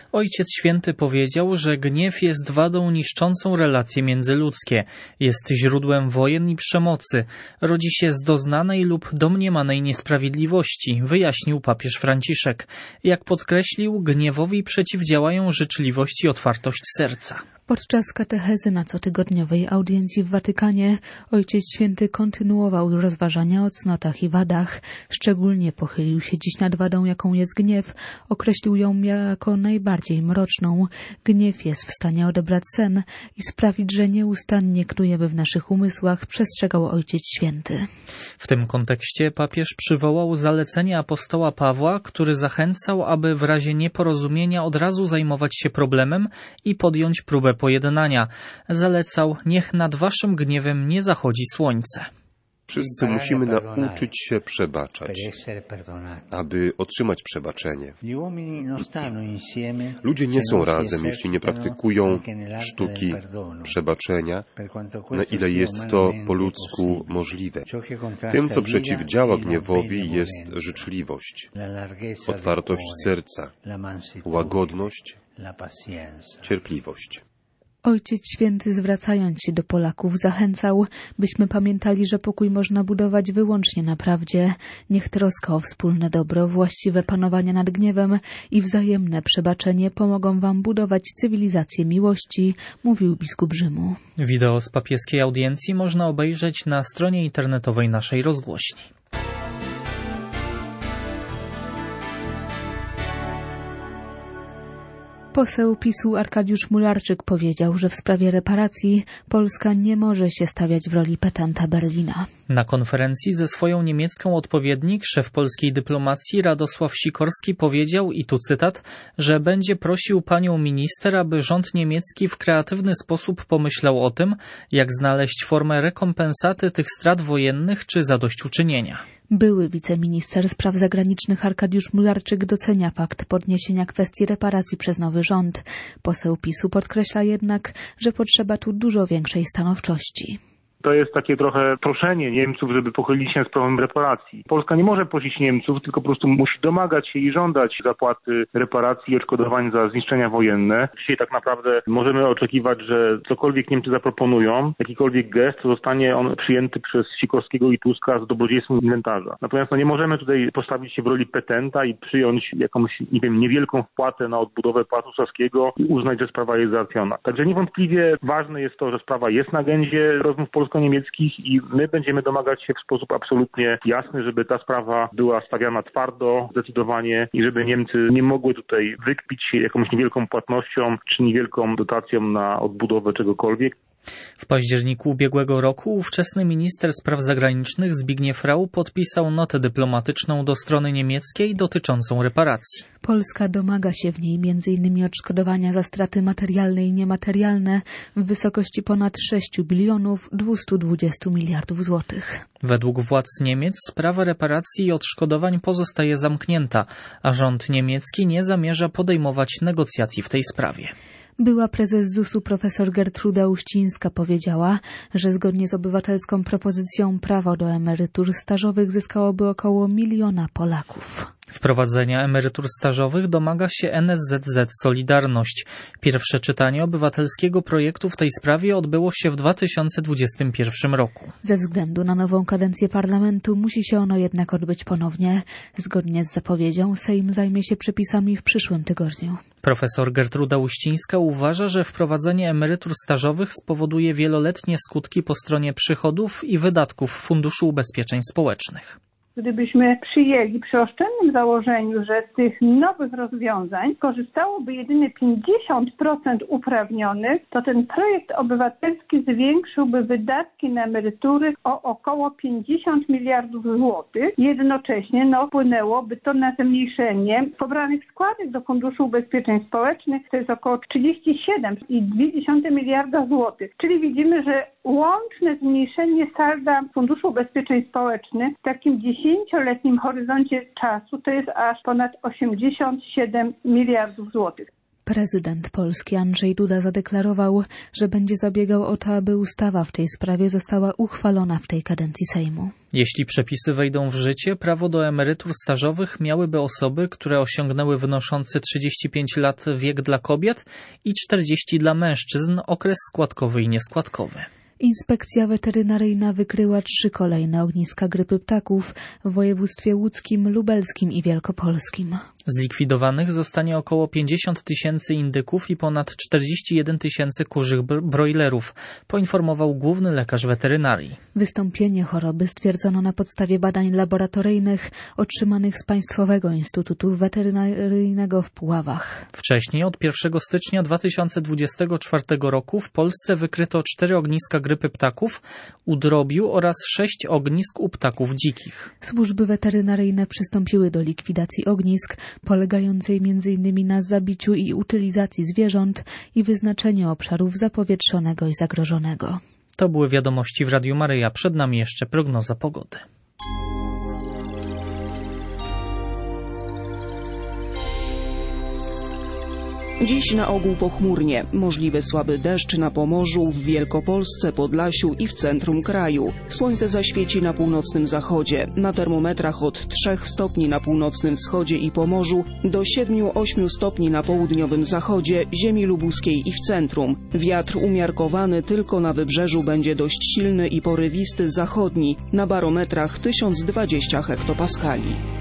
Ojciec Święty powiedział, że gniew jest wadą niszczącą relacje międzyludzkie, jest źródłem wojen i przemocy, rodzi się z doznanej lub domniemanej niesprawiedliwości, wyjaśnił papież Franciszek. Jak podkreślił, gniewowi przeciwdziałają życzliwość i otwartość serca. Podczas katechezy na cotygodniowej audiencji w Watykanie Ojciec Święty kontynuował rozważania o cnotach i wadach. Szczególnie pochylił się dziś nad wadą, jaką jest gniew. Określił ją jako najbardziej mroczną. Gniew jest w stanie odebrać sen i sprawić, że nieustannie knujemy w naszych umysłach, przestrzegał Ojciec Święty. W tym kontekście papież przywołał zalecenie apostoła Pawła, który zachęcał, aby w razie nieporozumienia od razu zajmować się problemem i podjąć próbę pojednania. Zalecał: niech nad waszym gniewem nie zachodzi słońce. Wszyscy musimy nauczyć się przebaczać, aby otrzymać przebaczenie. Ludzie nie są razem, jeśli nie praktykują sztuki przebaczenia, na ile jest to po ludzku możliwe. Tym, co przeciwdziała gniewowi, jest życzliwość, otwartość serca, łagodność, cierpliwość. Ojciec Święty, zwracając się do Polaków, zachęcał, byśmy pamiętali, że pokój można budować wyłącznie na prawdzie. Niech troska o wspólne dobro, właściwe panowanie nad gniewem i wzajemne przebaczenie pomogą wam budować cywilizację miłości, mówił biskup Rzymu. Wideo z papieskiej audiencji można obejrzeć na stronie internetowej naszej rozgłośni. Poseł PiS-u Arkadiusz Mularczyk powiedział, że w sprawie reparacji Polska nie może się stawiać w roli petenta Berlina. Na konferencji ze swoją niemiecką odpowiednik szef polskiej dyplomacji Radosław Sikorski powiedział, i tu cytat, że będzie prosił panią minister, aby rząd niemiecki w kreatywny sposób pomyślał o tym, jak znaleźć formę rekompensaty tych strat wojennych czy zadośćuczynienia. Były wiceminister spraw zagranicznych Arkadiusz Mularczyk docenia fakt podniesienia kwestii reparacji przez nowy rząd. Poseł PiS-u podkreśla jednak, że potrzeba tu dużo większej stanowczości. To jest takie trochę proszenie Niemców, żeby pochylić się z sprawą reparacji. Polska nie może prosić Niemców, tylko po prostu musi domagać się i żądać zapłaty reparacji i odszkodowań za zniszczenia wojenne. Dzisiaj tak naprawdę możemy oczekiwać, że cokolwiek Niemcy zaproponują, jakikolwiek gest, to zostanie on przyjęty przez Sikorskiego i Tuska z dobrodziejstwem inwentarza. Natomiast nie możemy tutaj postawić się w roli petenta i przyjąć jakąś, niewielką wpłatę na odbudowę Pałacu Saskiego i uznać, że sprawa jest załatwiona. Także niewątpliwie ważne jest to, że sprawa jest na agendzie rozmów polsko-niemieckich i my będziemy domagać się w sposób absolutnie jasny, żeby ta sprawa była stawiana twardo, zdecydowanie i żeby Niemcy nie mogły tutaj wykpić się jakąś niewielką płatnością czy niewielką dotacją na odbudowę czegokolwiek. W październiku ubiegłego roku ówczesny minister spraw zagranicznych Zbigniew Rau podpisał notę dyplomatyczną do strony niemieckiej dotyczącą reparacji. Polska domaga się w niej m.in. odszkodowania za straty materialne i niematerialne w wysokości ponad 6 bilionów 220 miliardów złotych. Według władz Niemiec sprawa reparacji i odszkodowań pozostaje zamknięta, a rząd niemiecki nie zamierza podejmować negocjacji w tej sprawie. Była prezes ZUS-u profesor Gertruda Uścińska powiedziała, że zgodnie z obywatelską propozycją prawo do emerytur stażowych zyskałoby około 1 miliona Polaków. Wprowadzenia emerytur stażowych domaga się NSZZ Solidarność. Pierwsze czytanie obywatelskiego projektu w tej sprawie odbyło się w 2021 roku. Ze względu na nową kadencję parlamentu musi się ono jednak odbyć ponownie. Zgodnie z zapowiedzią Sejm zajmie się przepisami w przyszłym tygodniu. Profesor Gertruda Uścińska uważa, że wprowadzenie emerytur stażowych spowoduje wieloletnie skutki po stronie przychodów i wydatków Funduszu Ubezpieczeń Społecznych. Gdybyśmy przyjęli przy oszczędnym założeniu, że z tych nowych rozwiązań korzystałoby jedynie 50% uprawnionych, to ten projekt obywatelski zwiększyłby wydatki na emerytury o około 50 miliardów złotych. Jednocześnie wpłynęłoby to na zmniejszenie pobranych składek do Funduszu Ubezpieczeń Społecznych, to jest około 37,2 miliarda złotych. Czyli widzimy, że łączne zmniejszenie salda Funduszu Ubezpieczeń Społecznych w takim 10-letnim horyzoncie czasu to jest aż ponad 87 miliardów złotych. Prezydent Polski Andrzej Duda zadeklarował, że będzie zabiegał o to, aby ustawa w tej sprawie została uchwalona w tej kadencji Sejmu. Jeśli przepisy wejdą w życie, prawo do emerytur stażowych miałyby osoby, które osiągnęły wynoszący 35 lat wiek dla kobiet i 40 dla mężczyzn, okres składkowy i nieskładkowy. Inspekcja weterynaryjna wykryła 3 kolejne ogniska grypy ptaków w województwie łódzkim, lubelskim i wielkopolskim. Zlikwidowanych zostanie około 50 000 indyków i ponad 41 000 kurzych brojlerów, poinformował główny lekarz weterynarii. Wystąpienie choroby stwierdzono na podstawie badań laboratoryjnych otrzymanych z Państwowego Instytutu Weterynaryjnego w Puławach. Wcześniej, od 1 stycznia 2024 roku w Polsce wykryto 4 ogniska grypy ptaków u drobiu oraz 6 ognisk u ptaków dzikich. Służby weterynaryjne przystąpiły do likwidacji ognisk, polegającej m.in. na zabiciu i utylizacji zwierząt i wyznaczeniu obszarów zapowietrzonego i zagrożonego. To były wiadomości w Radiu Maryja. Przed nami jeszcze prognoza pogody. Dziś na ogół pochmurnie, możliwy słaby deszcz na Pomorzu, w Wielkopolsce, Podlasiu i w centrum kraju. Słońce zaświeci na północnym zachodzie, na termometrach od 3 stopni na północnym wschodzie i Pomorzu do 7-8 stopni na południowym zachodzie, ziemi lubuskiej i w centrum. Wiatr umiarkowany tylko na wybrzeżu będzie dość silny i porywisty zachodni, na barometrach 1020 hektopaskali.